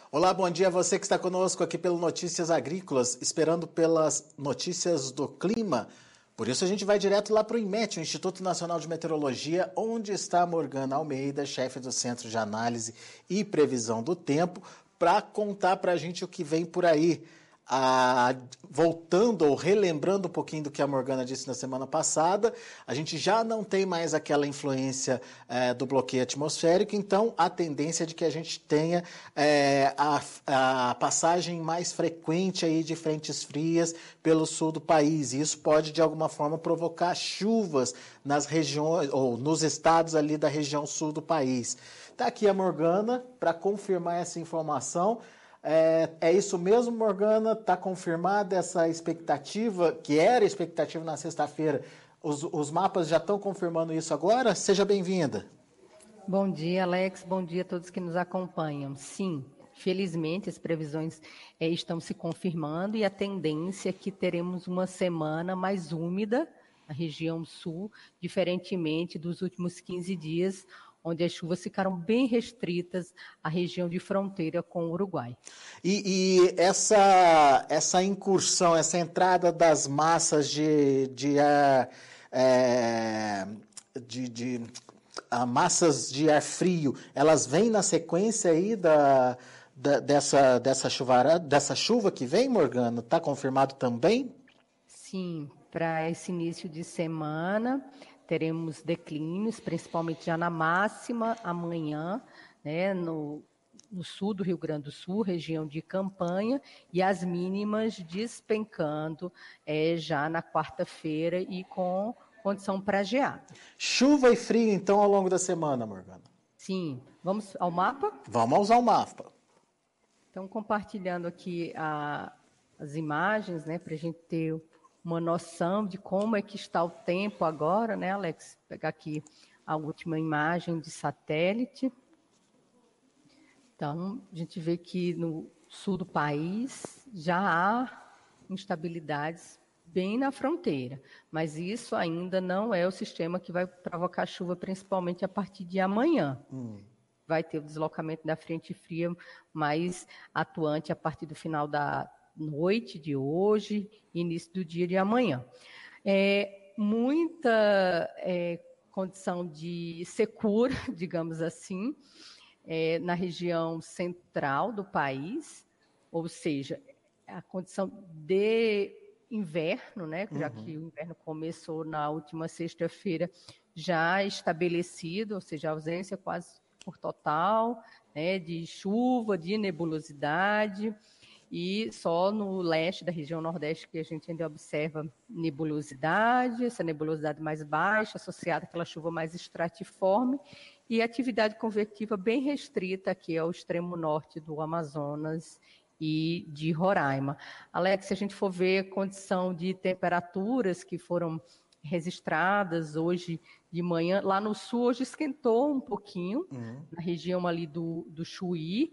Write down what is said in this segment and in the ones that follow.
Olá, bom dia a você que está conosco aqui pelo Notícias Agrícolas, esperando pelas notícias do clima. Por isso a gente vai direto lá para o INMET, o Instituto Nacional de Meteorologia, onde está a Morgana Almeida, chefe do Centro de Análise e Previsão do Tempo, para contar para a gente o que vem por aí. Voltando ou relembrando um pouquinho do que a Morgana disse na semana passada, a gente já não tem mais aquela influência do bloqueio atmosférico, então a tendência é de que a gente tenha a passagem mais frequente aí de frentes frias pelo sul do país. E isso pode, de alguma forma, provocar chuvas nas regiões ou nos estados ali da região sul do país. Está aqui a Morgana para confirmar essa informação. É isso mesmo, Morgana? Está confirmada essa expectativa, que era expectativa na sexta-feira? Os mapas já estão confirmando isso agora? Seja bem-vinda. Bom dia, Alex. Bom dia a todos que nos acompanham. Sim, felizmente as previsões estão se confirmando e a tendência é que teremos uma semana mais úmida na região sul, diferentemente dos últimos 15 dias, onde as chuvas ficaram bem restritas à região de fronteira com o Uruguai. E essa incursão, essa entrada das massas massas de ar frio, elas vêm na sequência aí dessa chuva que vem, Morgana? Está confirmado também? Sim, para esse início de semana teremos declínios, principalmente já na máxima amanhã, né, no sul do Rio Grande do Sul, região de Campanha, e as mínimas despencando já na quarta-feira e com condição para geada. Chuva e frio, então, ao longo da semana, Morgana? Sim. Vamos ao mapa? Vamos usar o mapa. Então, compartilhando aqui as imagens, né, para a gente ter uma noção de como é que está o tempo agora, né, Alex? Vou pegar aqui a última imagem de satélite. Então, a gente vê que no sul do país já há instabilidades bem na fronteira, mas isso ainda não é o sistema que vai provocar chuva, principalmente a partir de amanhã. Vai ter o deslocamento da frente fria mais atuante a partir do final da noite de hoje, início do dia de amanhã. Muita condição de secura, digamos assim, na região central do país, ou seja, a condição de inverno, né, já que o inverno começou na última sexta-feira, já estabelecido, ou seja, a ausência quase por total, né, de chuva, de nebulosidade, e só no leste da região nordeste que a gente ainda observa nebulosidade, essa nebulosidade mais baixa, associada àquela chuva mais estratiforme, e atividade convectiva bem restrita aqui ao extremo norte do Amazonas e de Roraima. Alex, se a gente for ver a condição de temperaturas que foram registradas hoje de manhã, lá no sul hoje esquentou um pouquinho, na região ali do Chuí,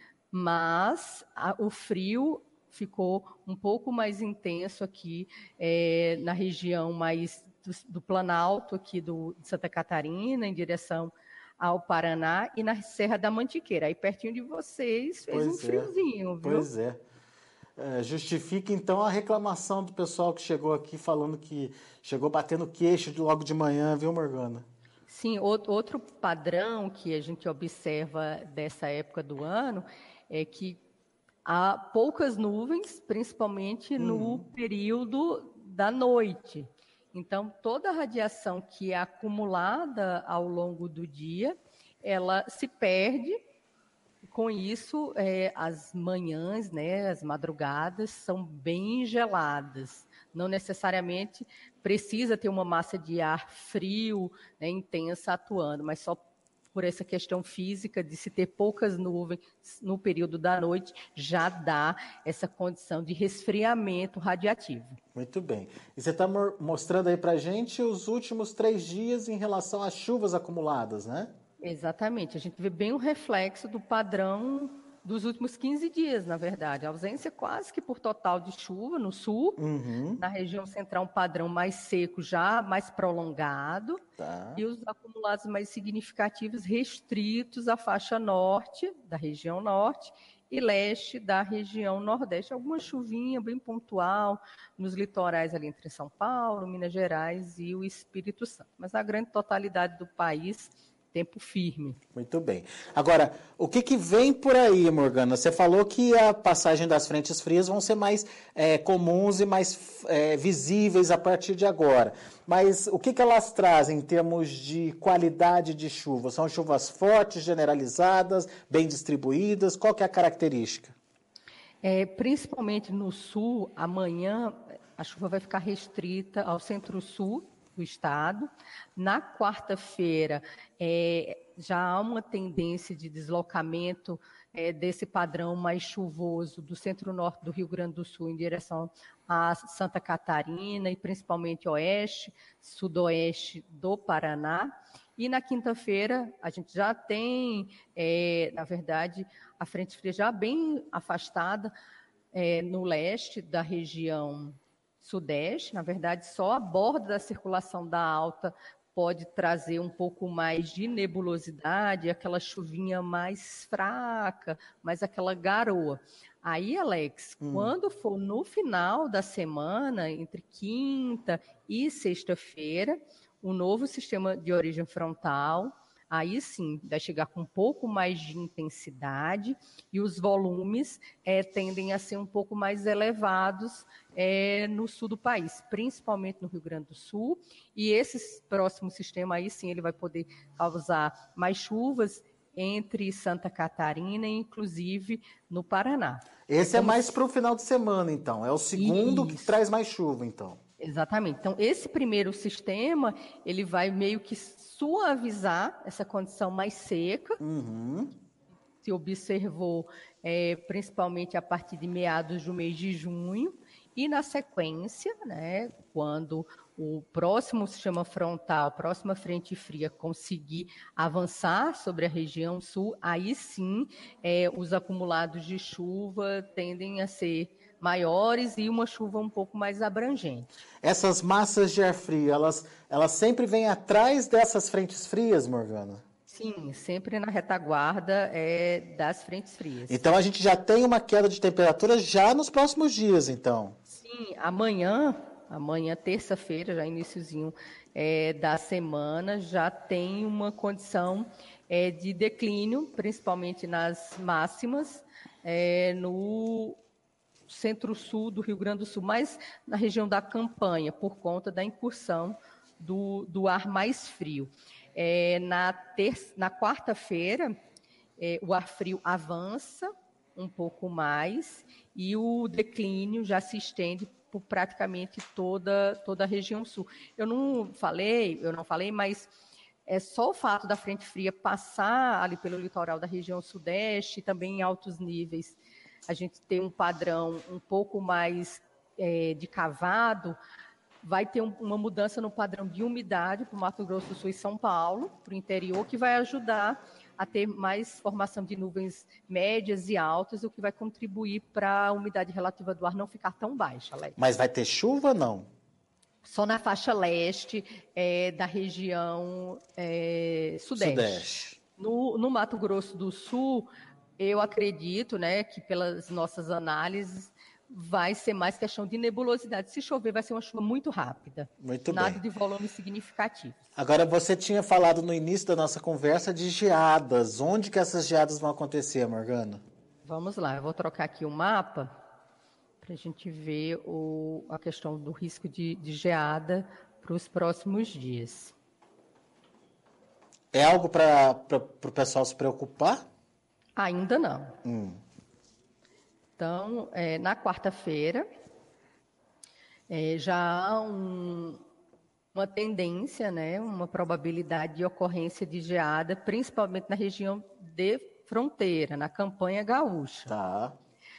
mas o frio ficou um pouco mais intenso aqui na região mais do Planalto, aqui de Santa Catarina, em direção ao Paraná, e na Serra da Mantiqueira. Aí pertinho de vocês fez um friozinho, viu? Pois é. Justifica, então, a reclamação do pessoal que chegou aqui falando que chegou batendo queixo logo de manhã, viu, Morgana? Sim, outro padrão que a gente observa dessa época do ano é que há poucas nuvens, principalmente no período da noite. Então, toda a radiação que é acumulada ao longo do dia, ela se perde. Com isso, as manhãs, né, as madrugadas são bem geladas. Não necessariamente precisa ter uma massa de ar frio, né, intensa atuando, mas só por essa questão física de se ter poucas nuvens no período da noite, já dá essa condição de resfriamento radiativo. Muito bem. E você está mostrando aí para a gente os últimos 3 dias em relação às chuvas acumuladas, né? Exatamente. A gente vê bem o reflexo do padrão dos últimos 15 dias, na verdade. A ausência quase que por total de chuva no sul, na região central um padrão mais seco, já mais prolongado, e os acumulados mais significativos restritos à faixa norte, da região norte, e leste da região nordeste. Alguma chuvinha bem pontual nos litorais ali entre São Paulo, Minas Gerais e o Espírito Santo. Mas a grande totalidade do país, tempo firme. Muito bem. Agora, o que vem por aí, Morgana? Você falou que a passagem das frentes frias vão ser mais comuns e mais visíveis a partir de agora. Mas o que elas trazem em termos de qualidade de chuva? São chuvas fortes, generalizadas, bem distribuídas? Qual que é a característica? Principalmente no sul, amanhã a chuva vai ficar restrita ao centro-sul do estado. Na quarta-feira, já há uma tendência de deslocamento desse padrão mais chuvoso do centro-norte do Rio Grande do Sul em direção a Santa Catarina e principalmente oeste, sudoeste do Paraná. E na quinta-feira, a gente já tem, na verdade, a frente fria já bem afastada no leste da região sudeste. Na verdade, só a borda da circulação da alta pode trazer um pouco mais de nebulosidade, aquela chuvinha mais fraca, mais aquela garoa. Aí, Alex, quando for no final da semana, entre quinta e sexta-feira, o novo sistema de origem frontal, aí sim, vai chegar com um pouco mais de intensidade e os volumes tendem a ser um pouco mais elevados no sul do país, principalmente no Rio Grande do Sul. E esse próximo sistema aí sim, ele vai poder causar mais chuvas entre Santa Catarina e inclusive no Paraná. Esse é mais para o final de semana, então. É o segundo que traz mais chuva, então. Exatamente. Então, esse primeiro sistema, ele vai meio que suavizar essa condição mais seca. Se observou, principalmente a partir de meados do mês de junho. E na sequência, né, quando o próximo sistema frontal, a próxima frente fria conseguir avançar sobre a região sul, aí sim os acumulados de chuva tendem a ser maiores e uma chuva um pouco mais abrangente. Essas massas de ar frio, elas sempre vêm atrás dessas frentes frias, Morgana? Sim, sempre na retaguarda das frentes frias. Então a gente já tem uma queda de temperatura já nos próximos dias, então. Sim, amanhã, terça-feira, já iniciozinho da semana, já tem uma condição de declínio, principalmente nas máximas, no centro-sul do Rio Grande do Sul, mais na região da Campanha, por conta da incursão do ar mais frio. Na quarta-feira, o ar frio avança um pouco mais e o declínio já se estende por praticamente toda a região sul. Eu não falei, mas é só o fato da frente fria passar ali pelo litoral da região sudeste, também em altos níveis, a gente tem um padrão um pouco mais de cavado, vai ter uma mudança no padrão de umidade para o Mato Grosso do Sul e São Paulo, para o interior, que vai ajudar a ter mais formação de nuvens médias e altas, o que vai contribuir para a umidade relativa do ar não ficar tão baixa, Alex. Mas vai ter chuva ou não? Só na faixa leste da região sudeste. No Mato Grosso do Sul, eu acredito, né, que pelas nossas análises, vai ser mais questão de nebulosidade. Se chover, vai ser uma chuva muito rápida. Muito Nada bem. de volume significativo. Agora, você tinha falado no início da nossa conversa de geadas. Onde que essas geadas vão acontecer, Morgana? Vamos lá, eu vou trocar aqui o mapa para a gente ver a questão do risco de geada para os próximos dias. É algo para o pessoal se preocupar? Ainda não. Então, na quarta-feira, já há uma tendência, né, uma probabilidade de ocorrência de geada, principalmente na região de fronteira, na campanha gaúcha. Tá.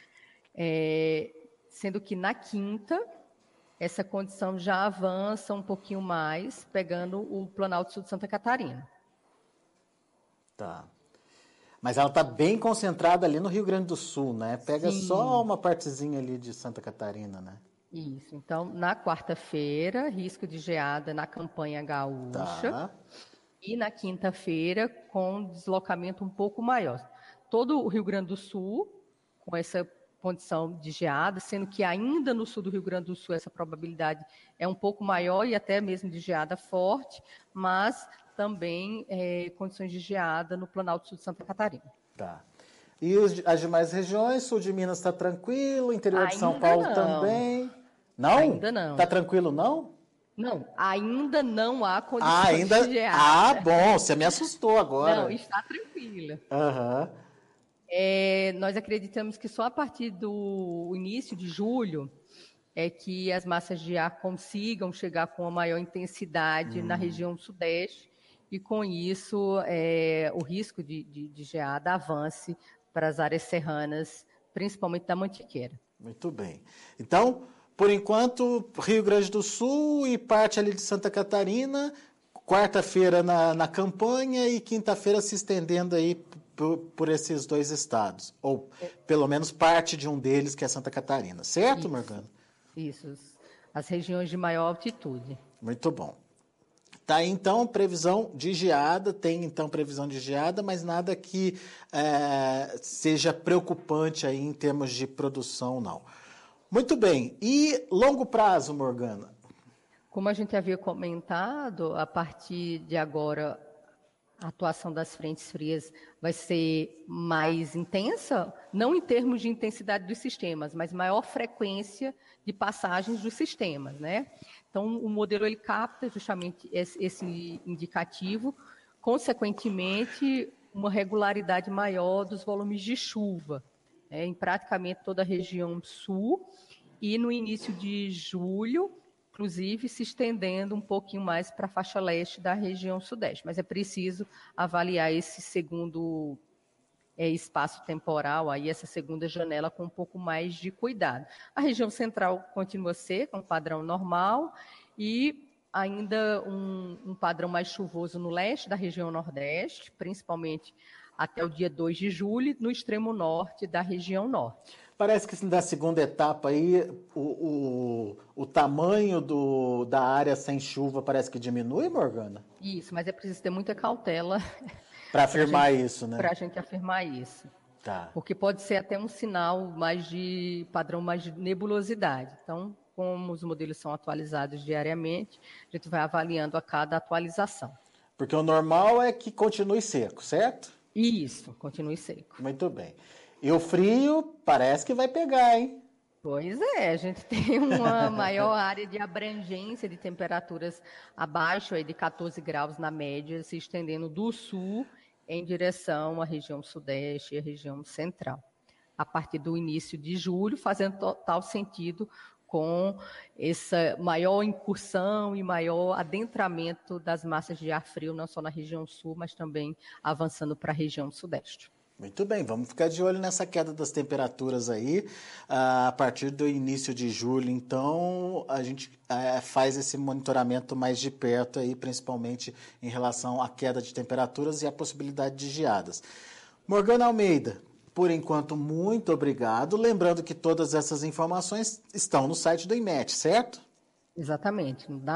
Sendo que na quinta, essa condição já avança um pouquinho mais, pegando o Planalto Sul de Santa Catarina. Tá. Mas ela está bem concentrada ali no Rio Grande do Sul, né? Pega Sim. só uma partezinha ali de Santa Catarina, né? Isso. Então, na quarta-feira, risco de geada na campanha gaúcha. Tá. E na quinta-feira, com deslocamento um pouco maior. Todo o Rio Grande do Sul, com essa condição de geada, sendo que ainda no sul do Rio Grande do Sul essa probabilidade é um pouco maior e até mesmo de geada forte, mas também condições de geada no Planalto Sul de Santa Catarina. Tá. E as demais regiões, sul de Minas está tranquilo, interior de São Paulo também? Não? Ainda não. Está tranquilo, não? Não, ainda não há condições de geada. Ah, bom, você me assustou agora. Não, está tranquila. Aham. Nós acreditamos que só a partir do início de julho é que as massas de ar consigam chegar com uma maior intensidade na região sudeste e, com isso, o risco de geada avance para as áreas serranas, principalmente da Mantiqueira. Muito bem. Então, por enquanto, Rio Grande do Sul e parte ali de Santa Catarina, quarta-feira na campanha e quinta-feira se estendendo aí por esses dois estados, ou pelo menos parte de um deles, que é Santa Catarina. Certo, Isso. Morgana? Isso, as regiões de maior altitude. Muito bom. Tá aí, então, previsão de geada, mas nada que seja preocupante aí em termos de produção, não. Muito bem. E longo prazo, Morgana? Como a gente havia comentado, a partir de agora, a atuação das frentes frias vai ser mais intensa, não em termos de intensidade dos sistemas, mas maior frequência de passagens dos sistemas, né? Então, o modelo ele capta justamente esse indicativo, consequentemente, uma regularidade maior dos volumes de chuva, em praticamente toda a região sul, e no início de julho, inclusive se estendendo um pouquinho mais para a faixa leste da região sudeste. Mas é preciso avaliar esse segundo espaço temporal, aí, essa segunda janela, com um pouco mais de cuidado. A região central continua seca, um padrão normal, e ainda um padrão mais chuvoso no leste da região nordeste, principalmente até o dia 2 de julho, no extremo norte da região norte. Parece que na segunda etapa aí, o tamanho da área sem chuva parece que diminui, Morgana? Isso, mas é preciso ter muita cautela para afirmar isso, né? Para a gente afirmar isso. Tá. Porque pode ser até um sinal mais de padrão mais de nebulosidade. Então, como os modelos são atualizados diariamente, a gente vai avaliando a cada atualização. Porque o normal é que continue seco, certo? Isso, continue seco. Muito bem. E o frio parece que vai pegar, hein? Pois é, a gente tem uma maior área de abrangência de temperaturas abaixo aí de 14 graus na média, se estendendo do sul em direção à região sudeste e à região central. A partir do início de julho, fazendo total sentido com essa maior incursão e maior adentramento das massas de ar frio, não só na região sul, mas também avançando para a região sudeste. Muito bem, vamos ficar de olho nessa queda das temperaturas aí, a partir do início de julho. Então, a gente faz esse monitoramento mais de perto aí, principalmente em relação à queda de temperaturas e à possibilidade de geadas. Morgana Almeida, por enquanto, muito obrigado. Lembrando que todas essas informações estão no site do IMET, certo? Exatamente, no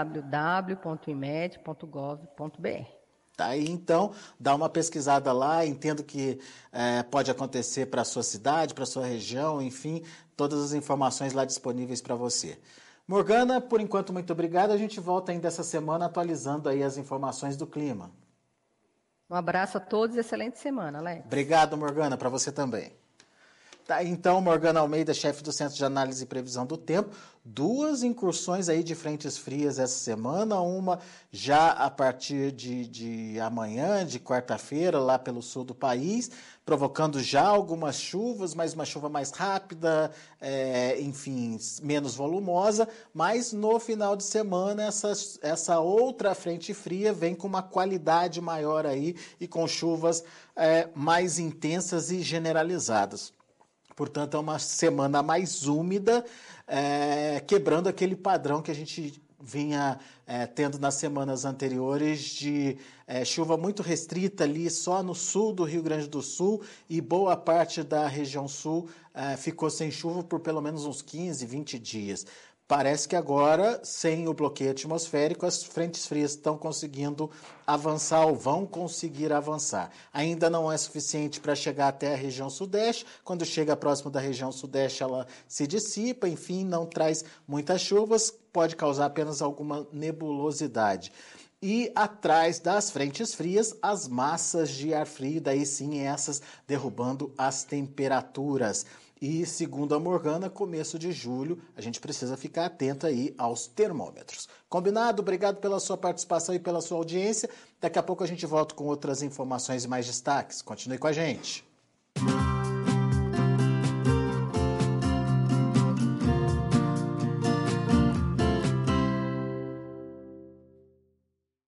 www.imet.gov.br. Tá aí, então, dá uma pesquisada lá, entendo que pode acontecer para a sua cidade, para a sua região, enfim, todas as informações lá disponíveis para você. Morgana, por enquanto, muito obrigado. A gente volta ainda essa semana atualizando aí as informações do clima. Um abraço a todos e excelente semana, Alex. Obrigado, Morgana, para você também. Tá, então, Morgana Almeida, chefe do Centro de Análise e Previsão do Tempo, 2 incursões aí de frentes frias essa semana, uma já a partir de amanhã, de quarta-feira, lá pelo sul do país, provocando já algumas chuvas, mas uma chuva mais rápida, enfim, menos volumosa, mas no final de semana essa outra frente fria vem com uma qualidade maior aí e com chuvas mais intensas e generalizadas. Portanto, é uma semana mais úmida, quebrando aquele padrão que a gente vinha tendo nas semanas anteriores de chuva muito restrita ali só no sul do Rio Grande do Sul e boa parte da região sul ficou sem chuva por pelo menos uns 15, 20 dias. Parece que agora, sem o bloqueio atmosférico, as frentes frias estão conseguindo avançar ou vão conseguir avançar. Ainda não é suficiente para chegar até a região sudeste. Quando chega próximo da região sudeste, ela se dissipa, enfim, não traz muitas chuvas, pode causar apenas alguma nebulosidade. E atrás das frentes frias, as massas de ar frio, daí sim essas derrubando as temperaturas. E, segundo a Morgana, começo de julho, a gente precisa ficar atento aí aos termômetros. Combinado? Obrigado pela sua participação e pela sua audiência. Daqui a pouco a gente volta com outras informações e mais destaques. Continue com a gente.